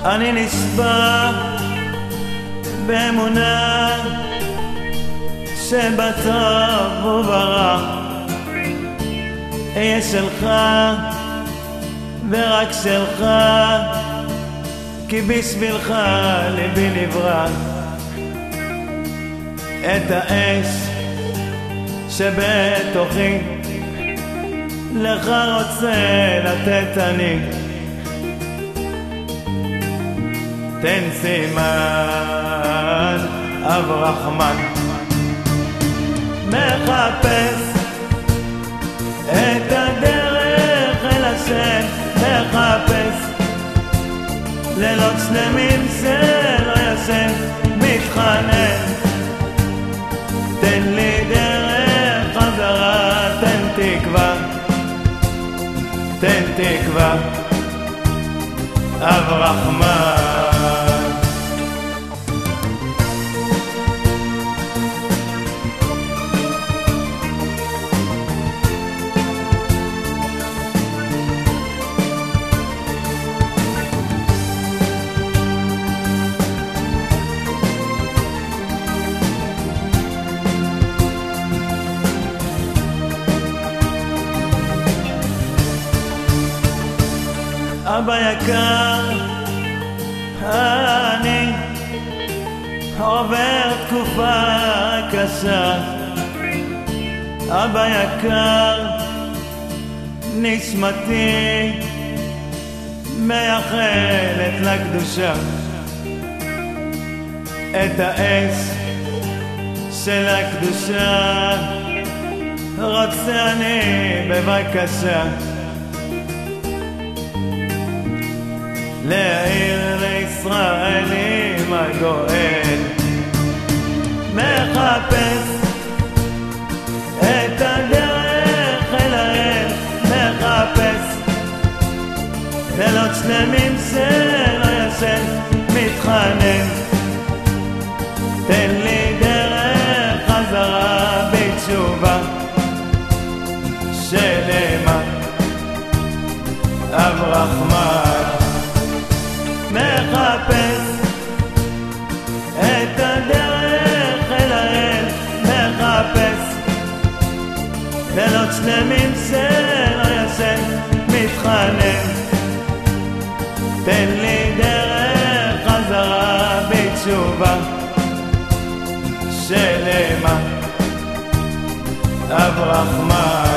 אני נשבע באמונה שבטוב וברע אהיה שלך ורק שלך, כי בשבילך ליבי נברא. את האש שבתוכי לך רוצה לתת אני. תן סימן אב רחמן, מחפש את הדרך אל השם, מחפש לילות שלמים שלא ישן, מתחנן תן לי דרך חזרה, תן תקווה, תן תקווה אב רחמן. אבא יקר, אני עובר תקופה קשה. אבא יקר, נשמתי מייחלת לקדושה. את האש של הקדושה רוצה אני בבקשה להעיר לישראלים הגואל. מחפש את הדרך אל האל, מחפש לילות שלמים שלא ישן, מתחנן תן לי דרך חזרה בתשובה שלמה אב רחמן. מחפש את הדרך אל האל, מחפש לילות שלמים שלא ישן, מתחנן תן לי דרך חזרה בתשובה שלמה אב רחמן.